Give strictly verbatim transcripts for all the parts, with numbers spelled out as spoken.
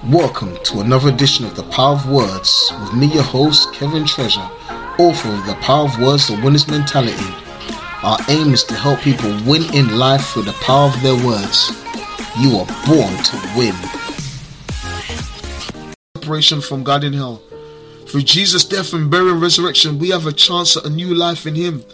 Welcome to another edition of The Power of Words with me, your host, Kevin Treasure, author of The Power of Words, The Winner's Mentality. Our aim is to help people win in life through the power of their words. You are born to win. Separation from God in hell. Through Jesus' death and burial and resurrection, we have a chance at a new life in Him.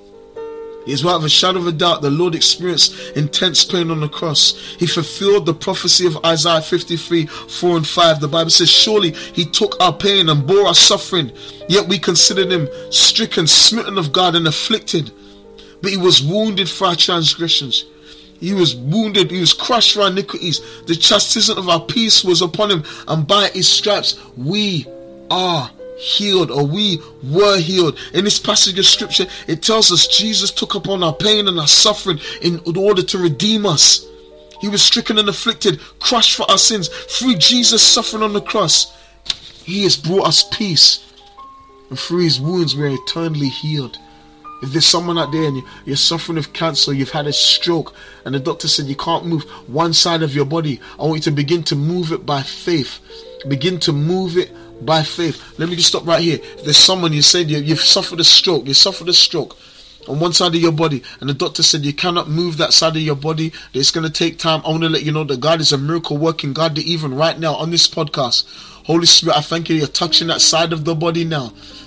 It is without a shadow of a doubt the Lord experienced intense pain on the cross. He fulfilled the prophecy of Isaiah fifty-three, four and five. The Bible says, surely He took our pain and bore our suffering, yet we considered Him stricken, smitten of God and afflicted. But He was wounded for our transgressions. He was wounded, He was crushed for our iniquities. The chastisement of our peace was upon Him, and by His stripes we are healed, or we were healed. In this passage of scripture, it tells us Jesus took upon our pain and our suffering in order to redeem us. He was stricken and afflicted, crushed for our sins. Through Jesus' suffering on the cross, He has brought us peace, and through His wounds we are eternally healed. If there's someone out there and you're suffering with cancer, you've had a stroke, and the doctor said you can't move one side of your body, I want you to begin to move it by faith. Begin to move it by faith. Let me just stop right here. If there's someone, you said you, you've suffered a stroke, you suffered a stroke on one side of your body, and the doctor said you cannot move that side of your body, that it's going to take time. I want to let you know that God is a miracle working God, that even right now on this podcast, Holy Spirit, I thank you, you're touching that side of the body now.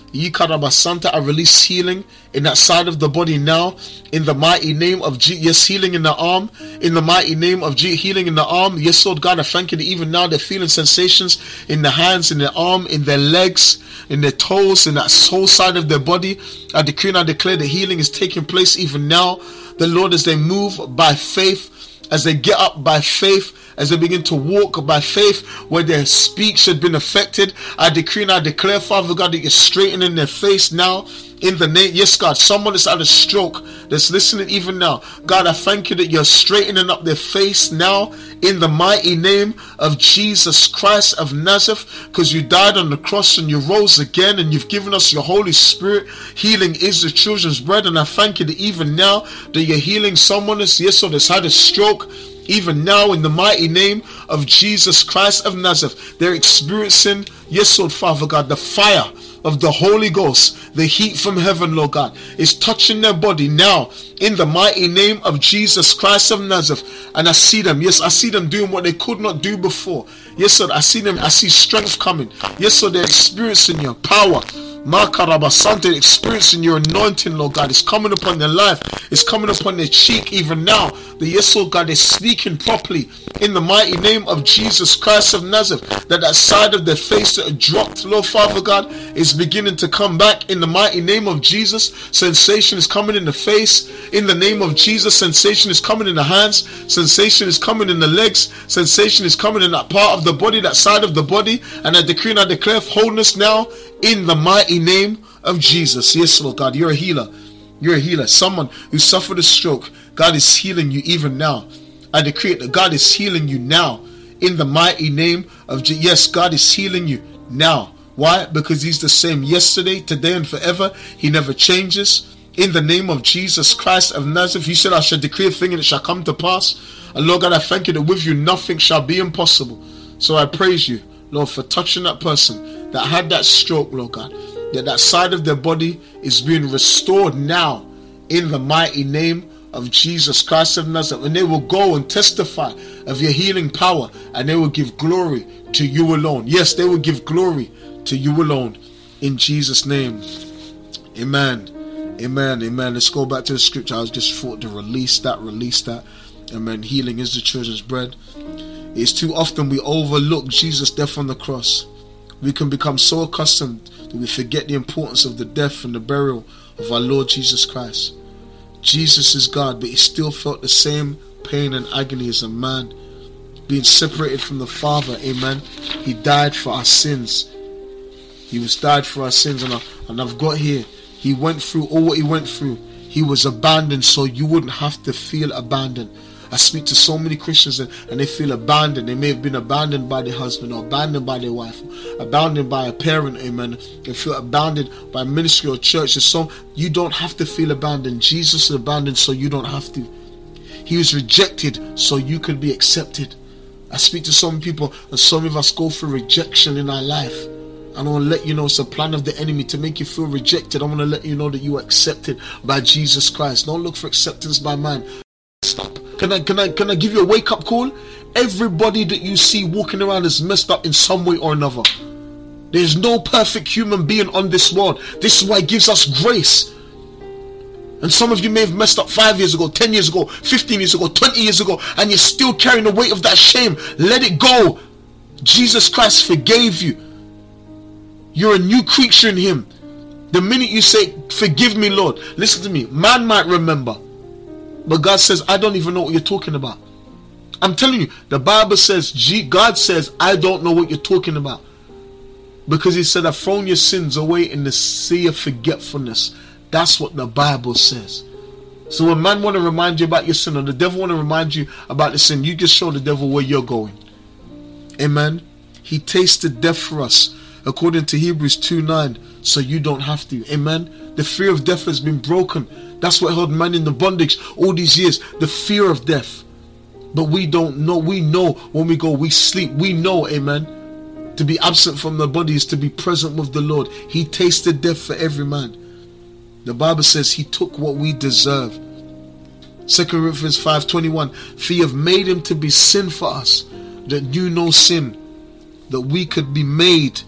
Santa, I release healing in that side of the body now, in the mighty name of Jesus. Yes, healing in the arm, in the mighty name of Jesus. Healing in the arm. Yes, Lord God, I thank you that even now they're feeling sensations in the hands, in their arm, in their legs, in their toes, in that whole side of their body. I decree and I declare that healing is taking place even now. The Lord, as they move by faith, as they get up by faith, as they begin to walk by faith, where their speech had been affected, I decree and I declare, Father God, that you're straightening their face now. In the name, yes, God, someone that's had a stroke that's listening even now, God, I thank you that you're straightening up their face now in the mighty name of Jesus Christ of Nazareth, because you died on the cross and you rose again, and you've given us your Holy Spirit. Healing is the children's bread, and I thank you that even now that you're healing someone that's, yes, or that's had a stroke. Even now, in the mighty name of Jesus Christ of Nazareth, they're experiencing, yes, Lord Father God, the fire of the Holy Ghost, the heat from heaven, Lord God, is touching their body now, in the mighty name of Jesus Christ of Nazareth. And I see them, yes, I see them doing what they could not do before. Yes, Lord, I see them, I see strength coming. Yes, Lord, they're experiencing your power. Makarabasante, experiencing your anointing, Lord God. It's coming upon their life. It's coming upon their cheek even now. The yes, Lord God, is speaking properly in the mighty name of Jesus Christ of Nazareth. That that side of their face that dropped, Lord Father God, is beginning to come back in the mighty name of Jesus. Sensation is coming in the face in the name of Jesus. Sensation is coming in the hands. Sensation is coming in the legs. Sensation is coming in that part of the body, that side of the body. And I decree and I declare wholeness now in the mighty name of Jesus. Yes, Lord God, you're a healer. You're a healer. Someone who suffered a stroke, God is healing you even now. I decree it that God is healing you now in the mighty name of Jesus. Yes, God is healing you now. Why? Because He's the same yesterday, today, and forever. He never changes. In the name of Jesus Christ of Nazareth, you said I shall decree a thing and it shall come to pass. And Lord God, I thank you that with you nothing shall be impossible. So I praise you, Lord, for touching that person that had that stroke, Lord God, that that side of their body is being restored now in the mighty name of Jesus Christ of Nazareth. And they will go and testify of your healing power, and they will give glory to you alone. Yes, they will give glory to you alone in Jesus' name. Amen. Amen. Amen. Let's go back to the scripture. I was just thought to release that, release that. Amen. Healing is the children's bread. It's too often we overlook Jesus' death on the cross. We can become so accustomed that we forget the importance of the death and the burial of our Lord Jesus Christ. Jesus is God, but He still felt the same pain and agony as a man, being separated from the Father. Amen. He died for our sins. He was died for our sins, and, I, and I've got here, He went through all what He went through. He was abandoned so you wouldn't have to feel abandoned. I speak to so many Christians and, and they feel abandoned. They may have been abandoned by their husband, or abandoned by their wife, or abandoned by a parent, amen. They feel abandoned by ministry or church. So you don't have to feel abandoned. Jesus is abandoned so you don't have to. He was rejected so you can be accepted. I speak to some people, and some of us go through rejection in our life. I want to let you know it's a plan of the enemy to make you feel rejected. I want to let you know that you are accepted by Jesus Christ. Don't look for acceptance by man. Stop. Can I, can I, can I give you a wake-up call? Everybody that you see walking around is messed up in some way or another. There's no perfect human being on this world. This is why it gives us grace. And some of you may have messed up five years ago, ten years ago, fifteen years ago, twenty years ago, and you're still carrying the weight of that shame. Let it go. Jesus Christ forgave you. You're a new creature in him. The minute you say, forgive me, Lord, listen to me, man might remember, but God says, I don't even know what you're talking about. I'm telling you, the Bible says, God says, I don't know what you're talking about. Because he said, I've thrown your sins away in the sea of forgetfulness. That's what the Bible says. So when man want to remind you about your sin, or the devil want to remind you about the sin, you just show the devil where you're going. Amen. He tasted death for us, according to Hebrews two nine, so you don't have to. Amen. The fear of death has been broken. That's what held man in the bondage all these years. The fear of death. But we don't know. We know when we go, we sleep. We know, amen, to be absent from the body is to be present with the Lord. He tasted death for every man. The Bible says he took what we deserve. Second Corinthians five twenty-one, for you have made him to be sin for us, that knew no sin, that we could be made,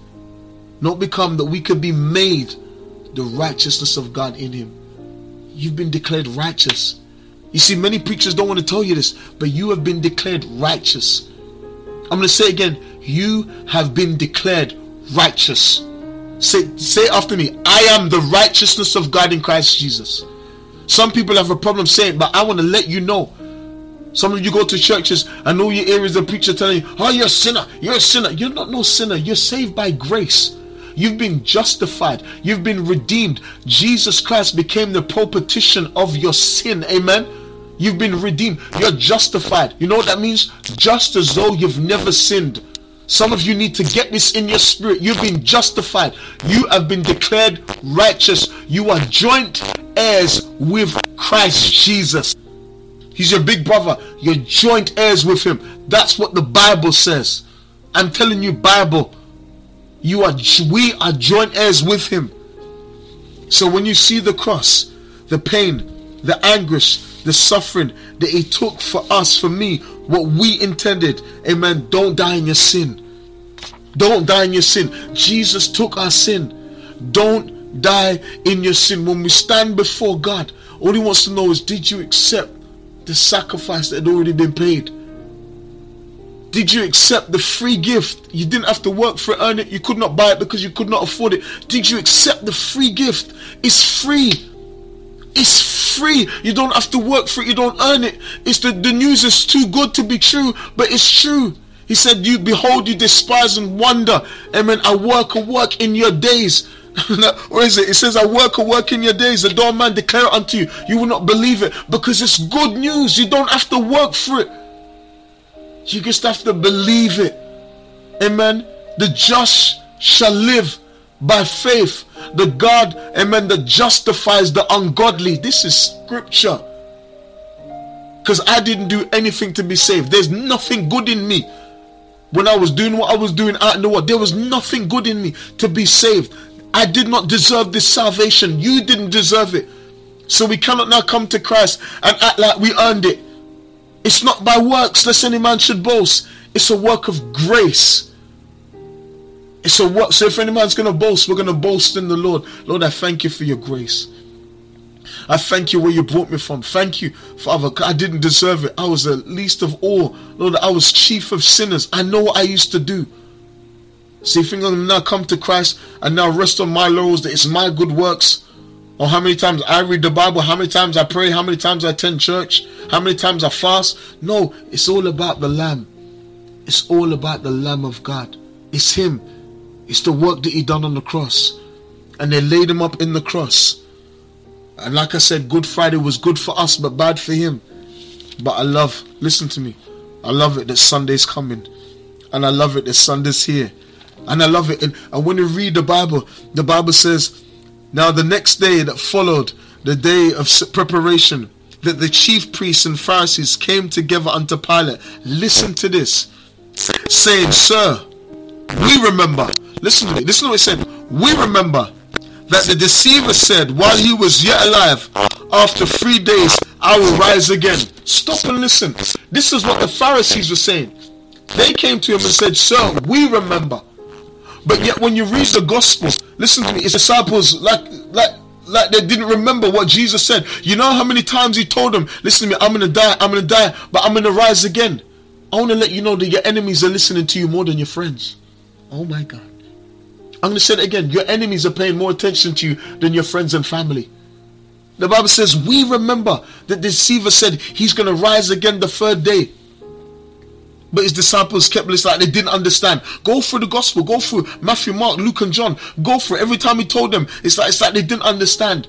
not become, that we could be made the righteousness of God in him. You've been declared righteous. You see, many preachers don't want to tell you this, but you have been declared righteous. I'm going to say it again. You have been declared righteous. Say, say after me, I am the righteousness of God in Christ Jesus. Some people have a problem saying it, but I want to let you know. Some of you go to churches and all you hear is the preacher telling you, oh, you're a sinner, you're a sinner. You're not no sinner. You're saved by grace. You've been justified. You've been redeemed. Jesus Christ became the propitiation of your sin. Amen. You've been redeemed. You're justified. You know what that means? Just as though you've never sinned. Some of you need to get this in your spirit. You've been justified. You have been declared righteous. You are joint heirs with Christ Jesus. He's your big brother. You're joint heirs with him. That's what the Bible says. I'm telling you, Bible. You are, we are joint heirs with him. So when you see the cross, the pain, the anguish, the suffering that he took for us, for me, what we intended, amen, don't die in your sin. Don't die in your sin. Jesus took our sin. Don't die in your sin. When we stand before God, all he wants to know is, did you accept the sacrifice that had already been paid? Did you accept the free gift? You didn't have to work for it, earn it. You could not buy it because you could not afford it. Did you accept the free gift? It's free. It's free. You don't have to work for it. You don't earn it. It's the, the news is too good to be true, but it's true. He said, you behold, you despise and wonder. Amen. I work and work in your days. Or is it? It says, I work and work in your days. The dawn man declare it unto you. You will not believe it because it's good news. You don't have to work for it. You just have to believe it. Amen. The just shall live by faith. The God, amen, that justifies the ungodly. This is scripture. Because I didn't do anything to be saved. There's nothing good in me. When I was doing what I was doing out in the world, there was nothing good in me to be saved. I did not deserve this salvation. You didn't deserve it. So we cannot now come to Christ and act like we earned it. It's not by works lest any man should boast. It's a work of grace. It's a work. So if any man's going to boast, we're going to boast in the Lord. Lord, I thank you for your grace. I thank you where you brought me from. Thank you, Father. I didn't deserve it. I was the least of all. Lord, I was chief of sinners. I know what I used to do. See, if I'm going to now come to Christ and now rest on my laurels that it's my good works, or how many times I read the Bible, how many times I pray, how many times I attend church, how many times I fast. No, it's all about the Lamb. It's all about the Lamb of God. It's him. It's the work that he done on the cross. And they laid him up in the cross. And like I said, Good Friday was good for us, but bad for him. But I love, listen to me, I love it that Sunday's coming. And I love it that Sunday's here. And I love it. And, and when you read the Bible, the Bible says, now the next day that followed, the day of preparation, that the chief priests and Pharisees came together unto Pilate. Listen to this. saying, Sir, we remember. Listen to me. Listen to what it said. We remember that the deceiver said while he was yet alive, after three days I will rise again. Stop and listen. This is what the Pharisees were saying. They came to him and said, Sir, we remember. But yet when you read the gospel, listen to me, his disciples like like like they didn't remember what Jesus said. You know how many times he told them, listen to me, I'm gonna die, I'm gonna die, but I'm gonna rise again. I want to let you know that your enemies are listening to you more than your friends. Oh my God. I'm going to say it again. Your enemies are paying more attention to you than your friends and family. The Bible says, we remember that the deceiver said he's going to rise again the third day. But his disciples kept listening, like they didn't understand. Go through the gospel. Go through Matthew, Mark, Luke and John. Go through it. Every time he told them, it's like, it's like they didn't understand.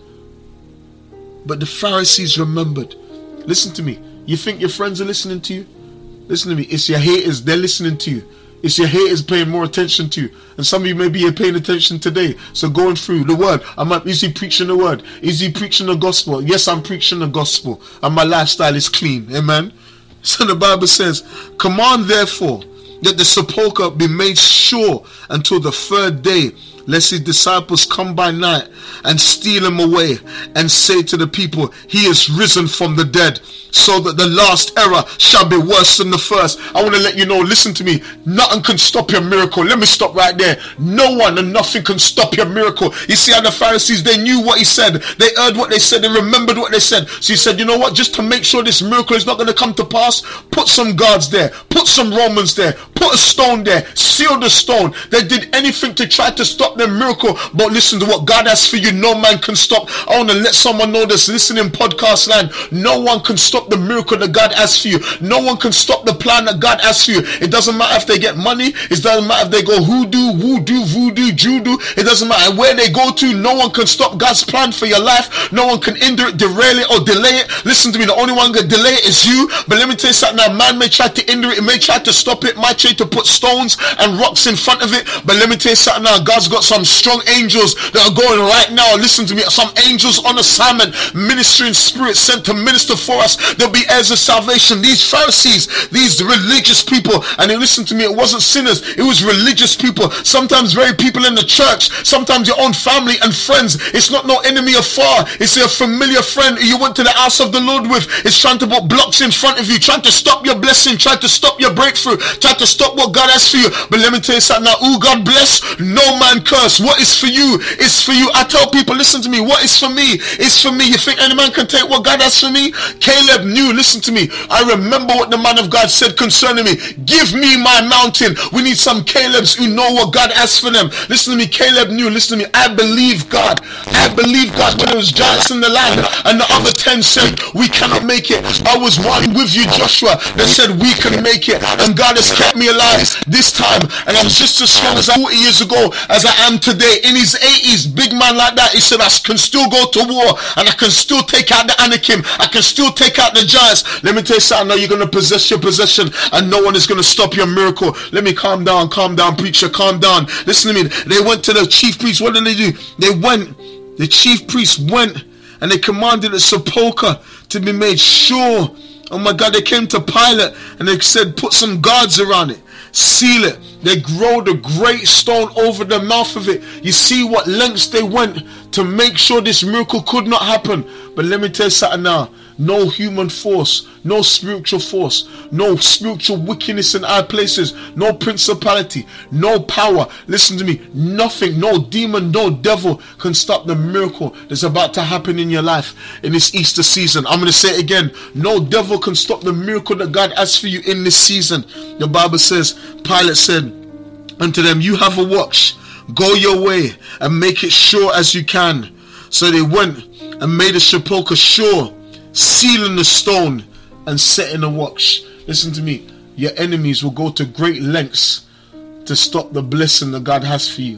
But the Pharisees remembered. Listen to me. You think your friends are listening to you? Listen to me. It's your haters. They're listening to you. It's your haters paying more attention to you. And some of you maybe are paying attention today. So going through the word. I'm up, is he preaching the word? Is he preaching the gospel? Yes, I'm preaching the gospel. And my lifestyle is clean. Amen. So the Bible says, command therefore that the sepulchre be made sure until the third day, lest his disciples come by night and steal him away and say to the people, he is risen from the dead, so that the last error shall be worse than the first. I want to let you know, listen to me, nothing can stop your miracle. Let me stop right there. No one and nothing can stop your miracle. You see how the Pharisees, they knew what he said. They heard what they said. They remembered what they said. So he said, you know what, just to make sure this miracle is not going to come to pass, put some guards there, put some Romans there, put a stone there, seal the stone. They did anything to try to stop their miracle. But listen to what God has for you, no man can stop. I want to let someone know this, listening podcast land, no one can stop the miracle that God has for you. No one can stop the plan that God has for you. It doesn't matter if they get money. It doesn't matter if they go hoodoo, voodoo, voodoo, judo. It doesn't matter where they go to. No one can stop God's plan for your life. No one can hinder it, derail it, or delay it. Listen to me, the only one can delay it is you. But let me tell you something, now man may try to hinder it, it may try to stop it, might try to put stones and rocks in front of it. But let me tell you something now, God's got some strong angels that are going right now. Listen to me, some angels on assignment, ministering spirits sent to minister for us. There'll be heirs of salvation. These Pharisees, these religious people, and they listen to me, it wasn't sinners, it was religious people. Sometimes very people in the church, sometimes your own family and friends. It's not no enemy afar, it's a familiar friend you went to the house of the Lord with. It's trying to put blocks in front of you, trying to stop your blessing, trying to stop your breakthrough, trying to stop what God has for you. But let me tell you something now, who God bless, no man curse. What is for you is for you. I tell people, listen to me, what is for me is for me. You think any man can take what God has for me? Caleb knew, listen to me, I remember what the man of God said concerning me. Give me my mountain. We need some Calebs who know what God has for them. Listen to me, Caleb knew, listen to me, I believe God. I believe God when there was giants in the land and the other ten said, we cannot make it. I was one with you, Joshua, that said we can make it. And God has kept me alive this time. And I'm just as strong as I forty years ago as I am today. In his eighties, big man like that, he said, I can still go to war and I can still take out the Anakim. I can still take out the giants. Let me tell you something, now you're going to possess your possession and no one is going to stop your miracle. Let me calm down, calm down, preacher, calm down. Listen to me, they went to the chief priest. What did they do? They went, the chief priest went and they commanded the sepulchre to be made sure. Oh my God, they came to Pilate and they said, put some guards around it, seal it. They rolled a great stone over the mouth of it. You see what lengths they went to make sure this miracle could not happen. But let me tell you something now, no human force, no spiritual force, no spiritual wickedness in high places, no principality, no power. Listen to me, nothing, no demon, no devil can stop the miracle that's about to happen in your life in this Easter season. I'm going to say it again, no devil can stop the miracle that God has for you in this season. The Bible says, Pilate said unto them, you have a watch, go your way and make it sure as you can. So they went and made a sepulchre sure, sealing the stone and setting a watch. Listen to me, your enemies will go to great lengths to stop the blessing that God has for you.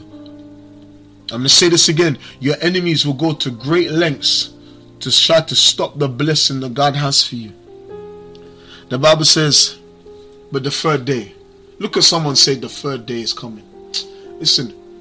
I'm going to say this again, your enemies will go to great lengths to try to stop the blessing that God has for you. The Bible says, but the third day, look at someone say the third day is coming. Listen,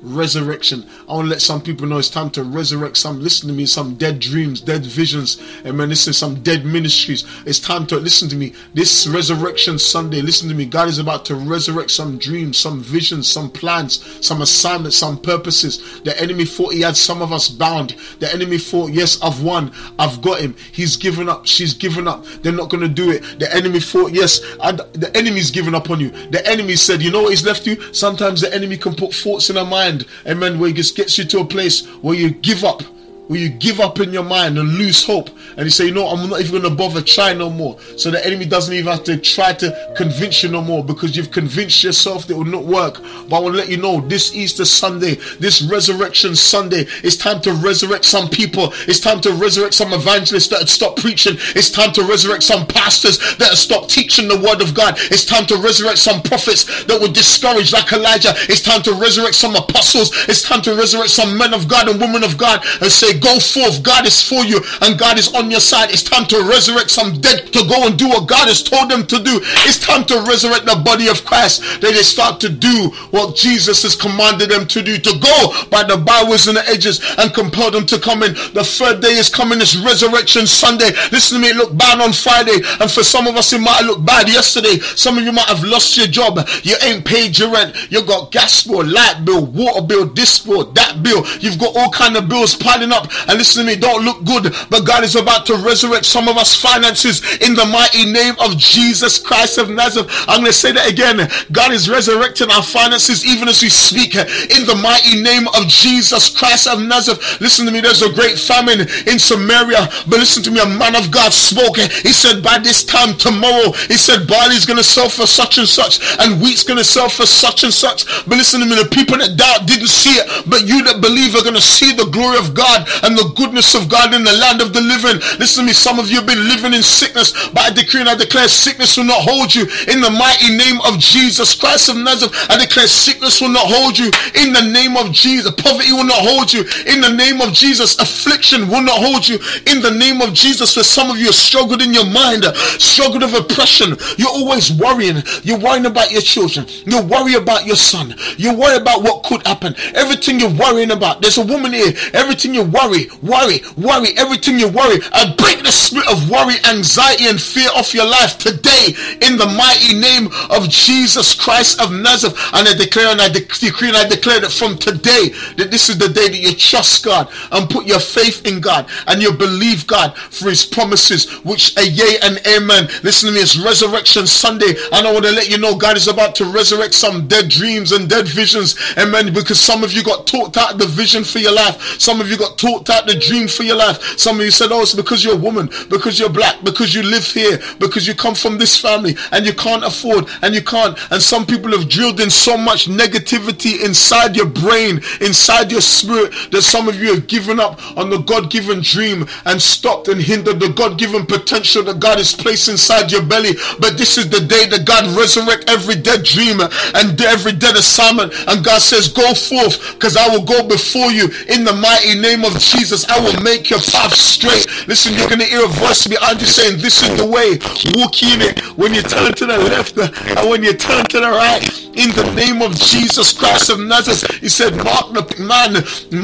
resurrection. I want to let some people know it's time to resurrect some, listen to me, some dead dreams, dead visions, and man, listen, some dead ministries. It's time to, listen to me, this Resurrection Sunday, listen to me, God is about to resurrect some dreams, some visions, some plans, some assignments, some purposes. The enemy thought he had some of us bound. The enemy thought, yes, I've won, I've got him, he's given up, she's given up, they're not going to do it. The enemy thought, yes, I, the enemy's given up on you. The enemy said, you know what he's left you? Sometimes the enemy can put thoughts in our mind, amen, where he just gets you to a place where you give up, where you give up in your mind and lose hope, and you say, you know, I'm not even going to bother trying no more. So the enemy doesn't even have to try to convince you no more, because you've convinced yourself that it will not work. But I want to let you know, this Easter Sunday, this Resurrection Sunday, it's time to resurrect some people. It's time to resurrect some evangelists that had stopped preaching. It's time to resurrect some pastors that had stopped teaching the word of God. It's time to resurrect some prophets that were discouraged like Elijah. It's time to resurrect some apostles. It's time to resurrect some men of God and women of God and say, go forth, God is for you and God is on your side. It's time to resurrect some dead to go and do what God has told them to do. It's time to resurrect the body of Christ, that they start to do what Jesus has commanded them to do, to go by the byways and the edges and compel them to come in. The third day is coming, this Resurrection Sunday. Listen to me, it looked bad on Friday, and for some of us it might look bad yesterday. Some of you might have lost your job, you ain't paid your rent, you got gas bill, light bill, water bill, this bill, that bill, you've got all kind of bills piling up, and listen to me, don't look good, but God is about to resurrect some of us finances in the mighty name of Jesus Christ of Nazareth. I'm going to say that again. God is resurrecting our finances even as we speak in the mighty name of Jesus Christ of Nazareth. Listen to me, there's a great famine in Samaria, but listen to me, a man of God spoke. He said, by this time tomorrow, he said, barley's going to sell for such and such and wheat's going to sell for such and such. But listen to me, the people that doubt didn't see it, but you that believe are going to see the glory of God and the goodness of God in the land of the living. Listen to me, some of you have been living in sickness, but I decree and I declare sickness will not hold you in the mighty name of Jesus Christ of Nazareth. I declare sickness will not hold you in the name of Jesus. Poverty will not hold you in the name of Jesus. Affliction will not hold you in the name of Jesus. For some of you have struggled in your mind, struggled with oppression. You're always worrying. You're worrying about your children. You worry about your son. You worry about what could happen. Everything you're worrying about. There's a woman here. Everything you worry, worry, worry, everything you worry. I break the spirit of worry, anxiety, and fear off your life today in the mighty name of Jesus Christ of Nazareth. And I declare and I de- decree and I declare that from today, that this is the day that you trust God and put your faith in God and you believe God for his promises, which are yea and amen. Listen to me, it's Resurrection Sunday, and I want to let you know God is about to resurrect some dead dreams and dead visions. Amen. Because some of you got talked out the vision for your life. Some of you got talked out the dream for your life. Some of you said, oh, it's because you're a woman, because you're black, because you live here, because you come from this family and you can't afford and you can't. And some people have drilled in so much negativity inside your brain, inside your spirit, that some of you have given up on the God-given dream and stopped and hindered the God-given potential that God has placed inside your belly. But this is the day that God resurrect every dead dream and every dead assignment. And God says, go forth, because I will go before you in the mighty name of Jesus. I will make your path straight. Listen, you're going to hear a voice behind you saying, this is the way, walk in it. When you turn to the left and when you turn to the right, in the name of Jesus Christ of Nazareth, he said, mark the man,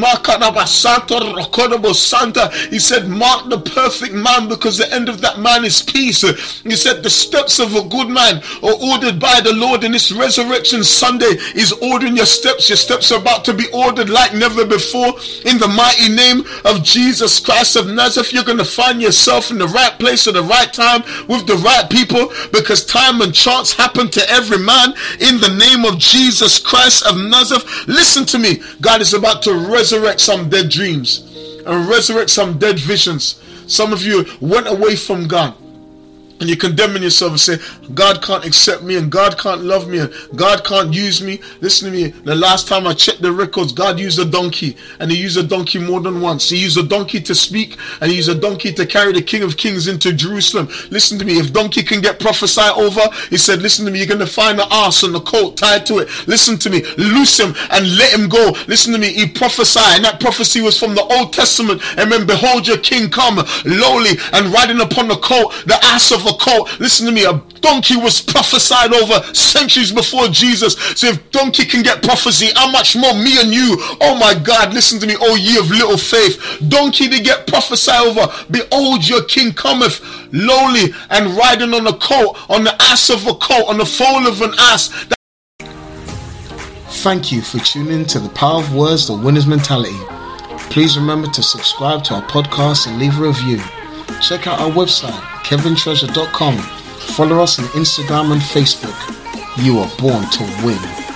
he said, mark the perfect man, because the end of that man is peace. He said, the steps of a good man are ordered by the Lord, and this Resurrection Sunday is ordering your steps. Your steps are about to be ordered like never before in the mighty name of Jesus Christ of Nazareth. You're going to find yourself in the right place at the right time with the right people, because time and chance happen to every man in the name of Jesus Christ of Nazareth. Listen to me, God is about to resurrect some dead dreams and resurrect some dead visions. Some of you went away from God and you're condemning yourself and say, God can't accept me and God can't love me and God can't use me. Listen to me, the last time I checked the records, God used a donkey, and he used a donkey more than once. He used a donkey to speak, and he used a donkey to carry the King of Kings into Jerusalem. Listen to me, if donkey can get prophesied over, he said, listen to me, you're going to find the ass and the coat tied to it. Listen to me, loose him and let him go. Listen to me, he prophesied, and that prophecy was from the Old Testament. And then behold, your king come lowly and riding upon the coat, the ass of of a colt. Listen to me, a donkey was prophesied over centuries before Jesus. So if donkey can get prophecy, how much more me and you? Oh my God, listen to me, oh ye of little faith. Donkey to get prophesied over. Behold, your king cometh lowly and riding on a colt, on the ass of a colt, on the foal of an ass. Thank you for tuning to the Power of Words, the Winner's Mentality. Please remember to subscribe to our podcast and leave a review. Check out our website, kevin treasure dot com. Follow us on Instagram and Facebook. You are born to win.